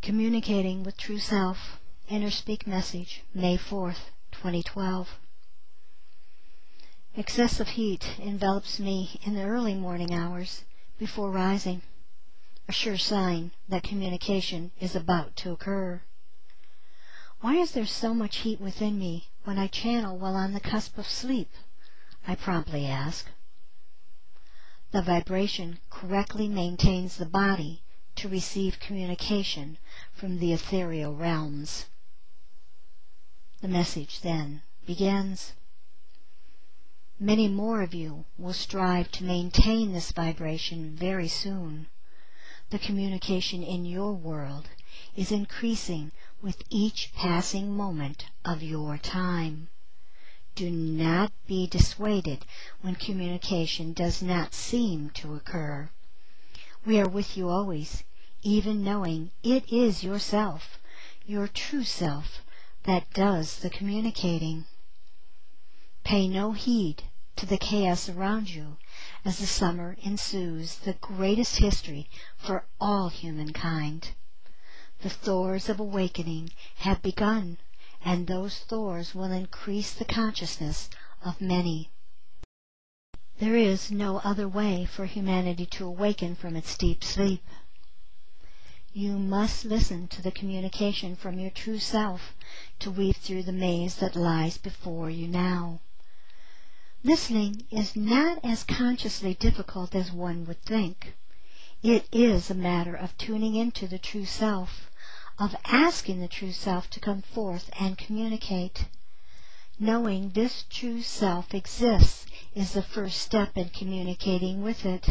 Communicating with True Self, Inner Speak Message, May 4th, 2012. Excessive heat envelops me in the early morning hours before rising, a sure sign that communication is about to occur. Why is there so much heat within me when I channel while on the cusp of sleep? I promptly ask. The vibration correctly maintains the body to receive communication from the ethereal realms. The message then begins. Many more of you will strive to maintain this vibration very soon. The communication in your world is increasing with each passing moment of your time. Do not be dissuaded when communication does not seem to occur. We are with you always, even knowing it is yourself, your true self, that does the communicating. Pay no heed to the chaos around you as the summer ensues the greatest history for all humankind. The Thors of awakening have begun, and those Thors will increase the consciousness of many. There is no other way for humanity to awaken from its deep sleep. You must listen to the communication from your true self to weave through the maze that lies before you now. Listening is not as consciously difficult as one would think. It is a matter of tuning into the true self, of asking the true self to come forth and communicate. Knowing this true self exists is the first step in communicating with it.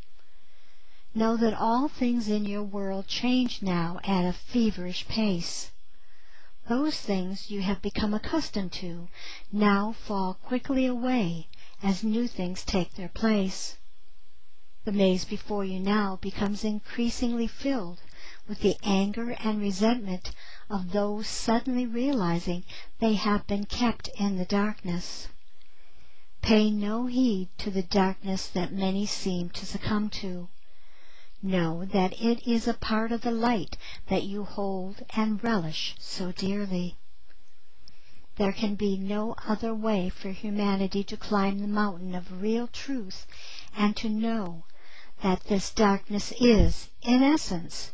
Know that all things in your world change now at a feverish pace. Those things you have become accustomed to now fall quickly away as new things take their place. The maze before you now becomes increasingly filled with the anger and resentment of those suddenly realizing they have been kept in the darkness. Pay no heed to the darkness that many seem to succumb to. Know that it is a part of the light that you hold and relish so dearly. There can be no other way for humanity to climb the mountain of real truth and to know that this darkness is, in essence,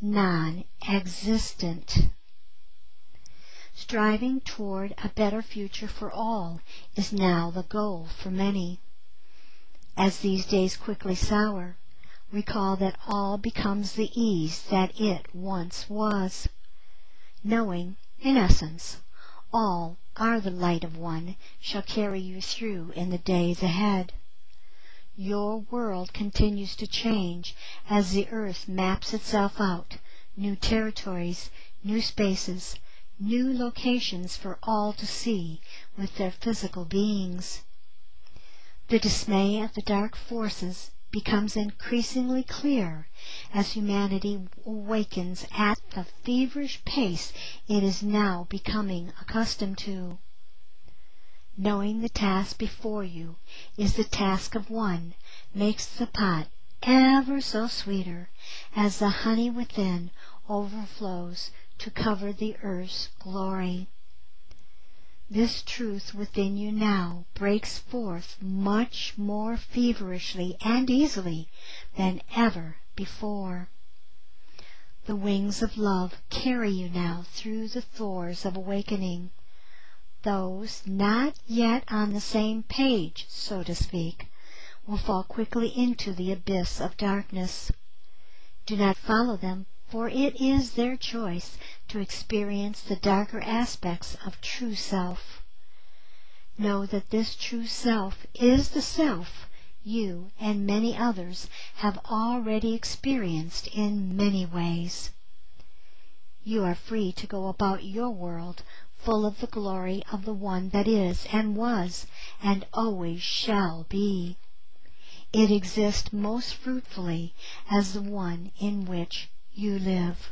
non-existent. Striving toward a better future for all is now the goal for many. As these days quickly sour, recall that all becomes the ease that it once was. Knowing, in essence, all are the light of one shall carry you through in the days ahead. Your world continues to change as the earth maps itself out, new territories, new spaces, new locations for all to see with their physical beings. The dismay of the dark forces becomes increasingly clear as humanity awakens at the feverish pace it is now becoming accustomed to. Knowing the task before you is the task of one makes the pot ever so sweeter as the honey within overflows to cover the earth's glory. This truth within you now breaks forth much more feverishly and easily than ever before. The wings of love carry you now through the Thors of awakening. Those not yet on the same page, so to speak, will fall quickly into the abyss of darkness. Do not follow them, for it is their choice to experience the darker aspects of true self. Know that this true self is the self you and many others have already experienced in many ways. You are free to go about your world full of the glory of the one that is and was and always shall be. It exists most fruitfully as the one in which you live.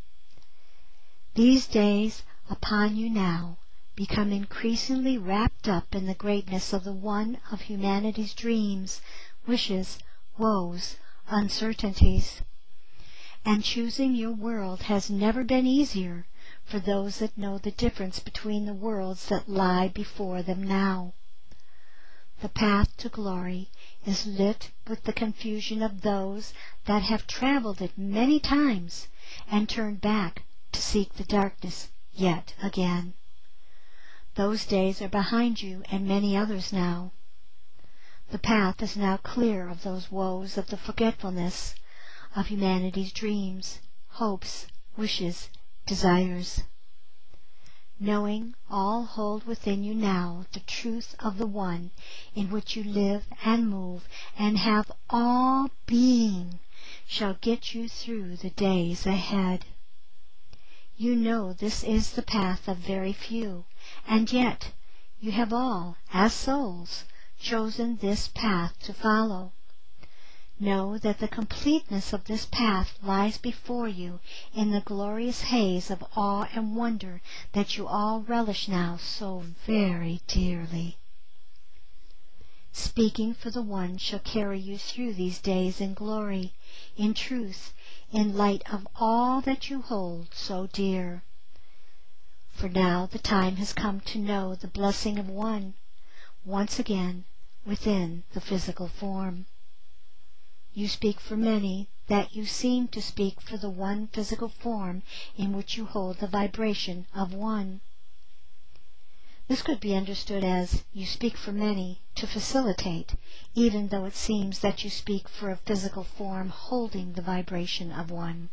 These days upon you now become increasingly wrapped up in the greatness of the one of humanity's dreams, wishes, woes, uncertainties. And choosing your world has never been easier for those that know the difference between the worlds that lie before them now. The path to glory is lit with the confusion of those that have traveled it many times and turned back to seek the darkness yet again. Those days are behind you and many others now. The path is now clear of those woes of the forgetfulness of humanity's dreams, hopes, wishes, desires. Knowing all hold within you now the truth of the one in which you live and move and have all being shall get you through the days ahead. You know this is the path of very few, and yet you have all, as souls, chosen this path to follow. Know that the completeness of this path lies before you in the glorious haze of awe and wonder that you all relish now so very dearly. Speaking for the one shall carry you through these days in glory, in truth, in light of all that you hold so dear. For now the time has come to know the blessing of one, once again within the physical form. You speak for many that you seem to speak for the one physical form in which you hold the vibration of one. This could be understood as you speak for many to facilitate, even though it seems that you speak for a physical form holding the vibration of one.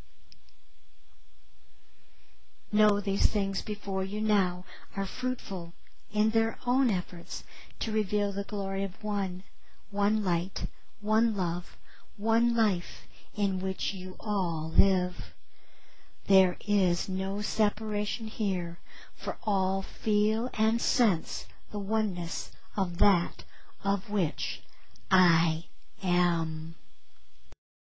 Know these things before you now are fruitful in their own efforts to reveal the glory of one light, one love, one life in which you all live. There is no separation here, for all feel and sense the oneness of that of which I am.